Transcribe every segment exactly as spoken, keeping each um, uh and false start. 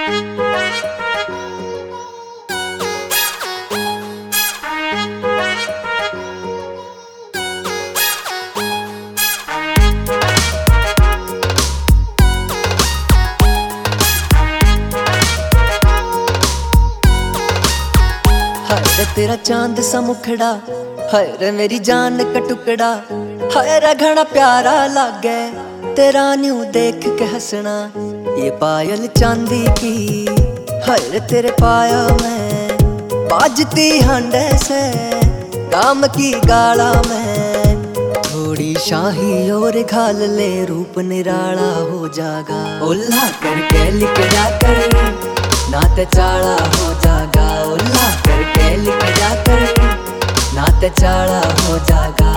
हाय रे तेरा चांद सा मुखड़ा, हाय रे मेरी जान का टुकड़ा, हाय रे घना प्यारा लागे तेरा न्यू देख के हंसना। ये पायल चांदी की, हाय रे तेरे पाया में बाजती हांडे से, काम की गाला में थोड़ी शाही और घाल ले, रूप निराला हो जागा। उल्ला करके लिख जा कर नाते चाड़ा हो जागा, उल्ला करके लिख जा कर नाते चाड़ा हो जागा।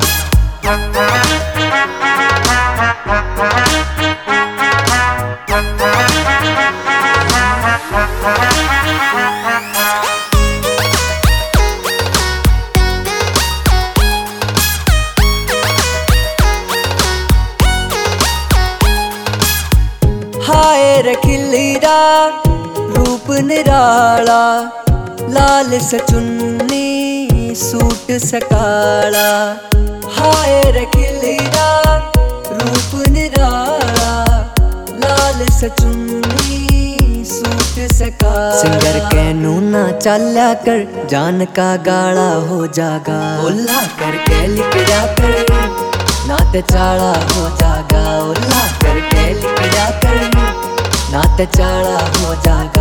हाय रे खिलीरा रूप निराला, लाल सचुन्नी सूट सकाला। हाय रे खिलीरा रूप निराला, लाल सचुन्नी सूट सकाला। सिंगर के नूना चाल्या कर, जान का गाड़ा हो जागा। उल्ला करके लिख जा कर नाते चाड़ा हो जागा, उल्ला करके लिख जा कर नाते चाड़ा हो जागा।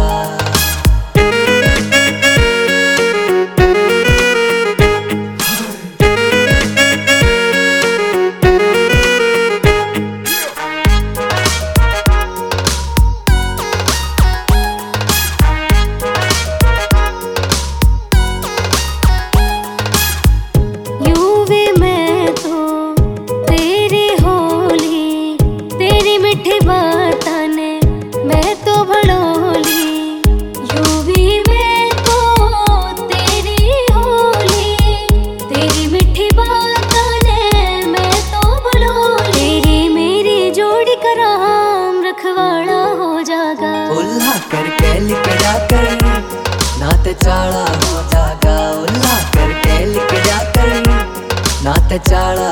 उल्ला करके लिख जा कर नाते चाड़ा हो जागा, उल्ला करके लिख जा कर नाते चाड़ा